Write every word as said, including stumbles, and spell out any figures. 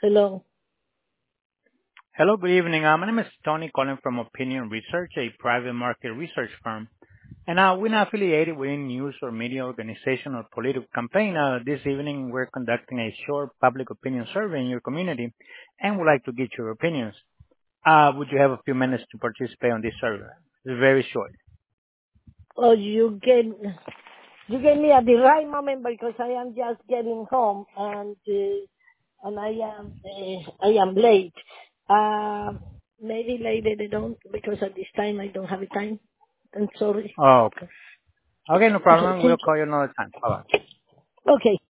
Hello. Hello, good evening. Uh, my name is Tony calling from Opinion Research, a private market research firm. And uh, we're not affiliated with any news or media organization or political campaign. Uh, this evening, we're conducting a short public opinion survey in your community and would like to get your opinions. Uh, would you have a few minutes to participate on this survey? It's very short. Oh, you gave you gave me at the right moment because I am just getting home and uh, and I am uh, I am late. Uh, maybe later they don't because at this time I don't have the time. I'm sorry. Oh, okay. Okay, no Okay, problem. We'll thank call you another time. Bye-bye. you. Okay.